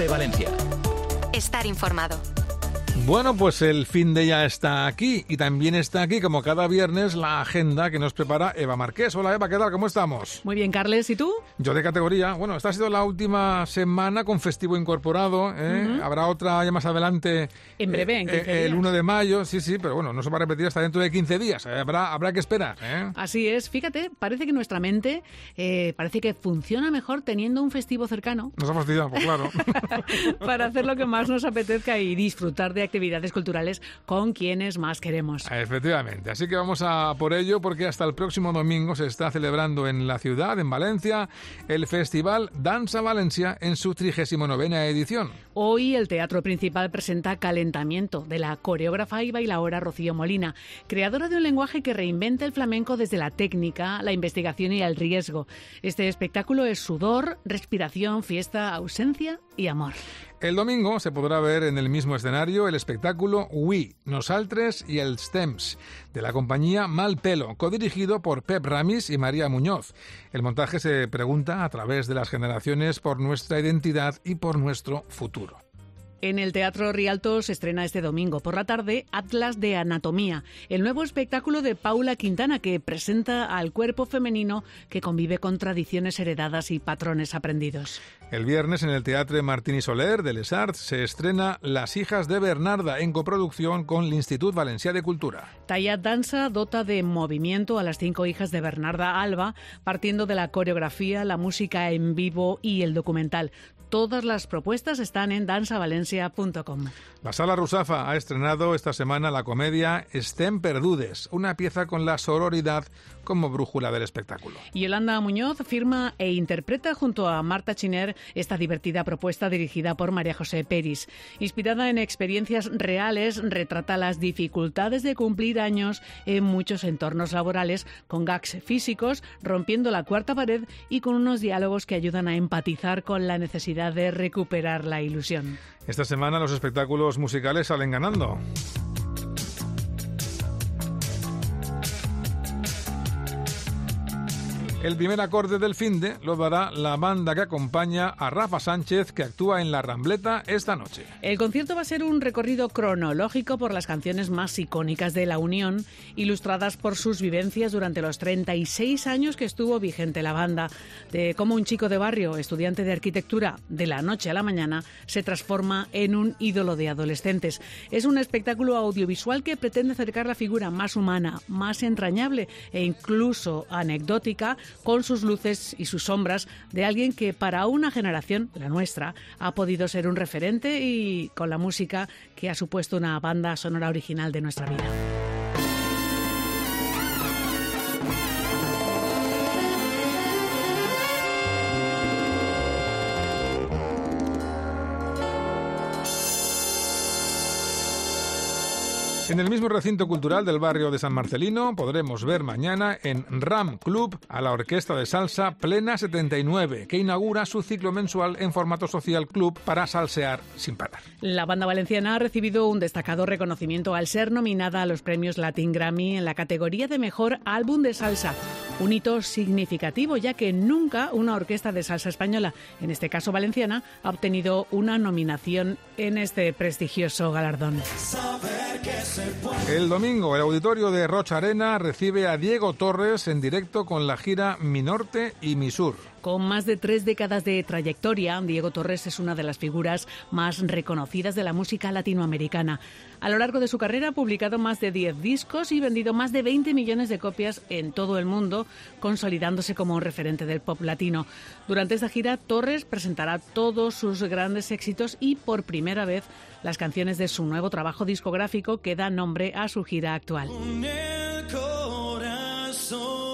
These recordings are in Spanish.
COPE Valencia. Estar informado. Bueno, pues el fin de ya está aquí y también está aquí, como cada viernes, la agenda que nos prepara Eva Marqués. Hola Eva, ¿qué tal? ¿Cómo estamos? Muy bien, Carles, ¿y tú? Yo de categoría. Bueno, esta ha sido la última semana con festivo incorporado. Habrá otra ya más adelante. En breve, en 15 días. El 1 de mayo, sí, pero bueno, no se va a repetir hasta dentro de 15 días. Habrá que esperar. Así es. Fíjate, parece que nuestra mente parece que funciona mejor teniendo un festivo cercano. Nos ha fastidiado, pues claro. Para hacer lo que más nos apetezca y disfrutar de actividades culturales con quienes más queremos. Efectivamente, así que vamos a por ello porque hasta el próximo domingo se está celebrando en la ciudad, en Valencia, el Festival Dansa Valencia en su 39ª edición. Hoy el Teatro Principal presenta Calentamiento, de la coreógrafa y bailaora Rocío Molina, creadora de un lenguaje que reinventa el flamenco desde la técnica, la investigación y el riesgo. Este espectáculo es sudor, respiración, fiesta, ausencia y amor. El domingo se podrá ver en el mismo escenario el espectáculo Oui, Nosaltres y els Temps, de la compañía Mal Pelo, codirigido por Pep Ramis y María Muñoz. El montaje se pregunta a través de las generaciones por nuestra identidad y por nuestro futuro. En el Teatro Rialto se estrena este domingo por la tarde Atlas de Anatomía, el nuevo espectáculo de Paula Quintana que presenta al cuerpo femenino que convive con tradiciones heredadas y patrones aprendidos. El viernes en el Teatre Martí Soler de Les Arts se estrena Las hijas de Bernarda en coproducción con l'Institut Valencià de Cultura. Tallat Dansa dota de movimiento a las 5 hijas de Bernarda Alba, partiendo de la coreografía, la música en vivo y el documental. Todas las propuestas están en dansavalencia.com. La Sala Rusafa ha estrenado esta semana la comedia Estem perdudes, una pieza con la sororidad como brújula del espectáculo. Yolanda Muñoz firma e interpreta junto a Marta Chiner esta divertida propuesta dirigida por María José Peris. Inspirada en experiencias reales, retrata las dificultades de cumplir años en muchos entornos laborales, con gags físicos, rompiendo la cuarta pared y con unos diálogos que ayudan a empatizar con la necesidad de recuperar la ilusión. Esta semana los espectáculos musicales salen ganando. El primer acorde del finde lo dará la banda que acompaña a Rafa Sánchez, que actúa en La Rambleta esta noche. El concierto va a ser un recorrido cronológico por las canciones más icónicas de la Unión, ilustradas por sus vivencias durante los 36 años que estuvo vigente la banda, de cómo un chico de barrio, estudiante de arquitectura, de la noche a la mañana, se transforma en un ídolo de adolescentes. Es un espectáculo audiovisual que pretende acercar la figura más humana, más entrañable e incluso anecdótica, con sus luces y sus sombras, de alguien que para una generación, la nuestra, ha podido ser un referente y con la música que ha supuesto una banda sonora original de nuestra vida. En el mismo recinto cultural del barrio de San Marcelino podremos ver mañana en RAM Club a la orquesta de salsa Plena 79, que inaugura su ciclo mensual en formato social club para salsear sin parar. La banda valenciana ha recibido un destacado reconocimiento al ser nominada a los premios Latin Grammy en la categoría de Mejor Álbum de Salsa. Un hito significativo, ya que nunca una orquesta de salsa española, en este caso valenciana, ha obtenido una nominación en este prestigioso galardón. El domingo, el auditorio de Rocha Arena recibe a Diego Torres en directo con la gira Mi Norte y Mi Sur. Con más de 3 décadas de trayectoria, Diego Torres es una de las figuras más reconocidas de la música latinoamericana. A lo largo de su carrera ha publicado más de 10 discos y vendido más de 20 millones de copias en todo el mundo, consolidándose como un referente del pop latino. Durante esta gira, Torres presentará todos sus grandes éxitos y, por primera vez, las canciones de su nuevo trabajo discográfico que da nombre a su gira actual. Con el corazón.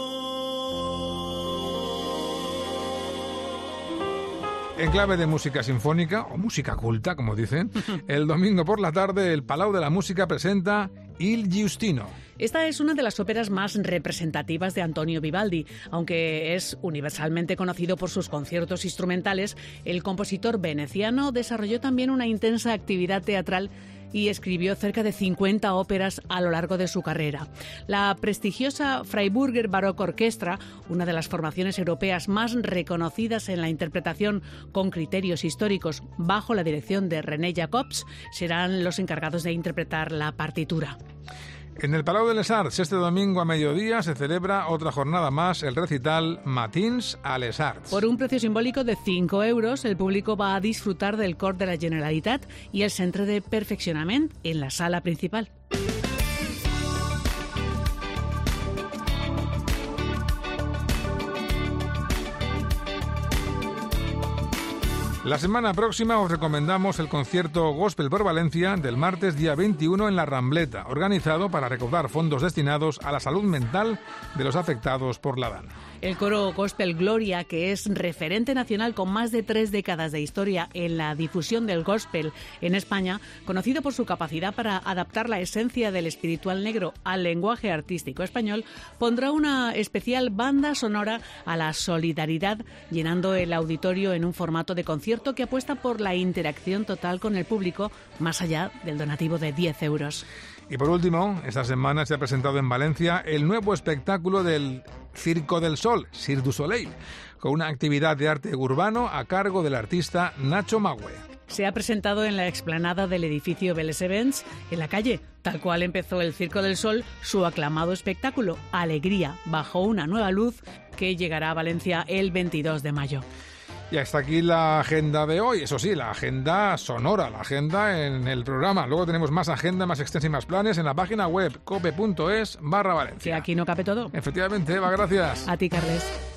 En clave de música sinfónica, o música culta, como dicen, el domingo por la tarde el Palau de la Música presenta Il Giustino. Esta es una de las óperas más representativas de Antonio Vivaldi. Aunque es universalmente conocido por sus conciertos instrumentales, el compositor veneciano desarrolló también una intensa actividad teatral y escribió cerca de 50 óperas a lo largo de su carrera. La prestigiosa Freiburger Baroque Orchestra, una de las formaciones europeas más reconocidas en la interpretación con criterios históricos bajo la dirección de René Jacobs, serán los encargados de interpretar la partitura. En el Palau de les Arts, este domingo a mediodía, se celebra otra jornada más, el recital Matins a les Arts. Por un precio simbólico de 5 euros, el público va a disfrutar del Cor de la Generalitat y el Centre de Perfeccionament en la sala principal. La semana próxima os recomendamos el concierto Gospel por Valencia del martes día 21 en La Rambleta, organizado para recaudar fondos destinados a la salud mental de los afectados por la DAN. El coro Gospel Gloria, que es referente nacional con más de 3 décadas de historia en la difusión del gospel en España, conocido por su capacidad para adaptar la esencia del espiritual negro al lenguaje artístico español, pondrá una especial banda sonora a la solidaridad, llenando el auditorio en un formato de concierto que apuesta por la interacción total con el público, más allá del donativo de 10 euros. Y por último, esta semana se ha presentado en Valencia el nuevo espectáculo del Circo del Sol, Cirque du Soleil, con una actividad de arte urbano a cargo del artista Nacho Maue. Se ha presentado en la explanada del edificio Vélez Events, en la calle, tal cual empezó el Circo del Sol, su aclamado espectáculo Alegría bajo una nueva luz, que llegará a Valencia el 22 de mayo. Y hasta aquí la agenda de hoy. Eso sí, la agenda sonora, la agenda en el programa. Luego tenemos más agenda, más extensa y más planes en la página web cope.es/Valencia. Que aquí no cabe todo. Efectivamente, Eva, gracias. A ti, Carles.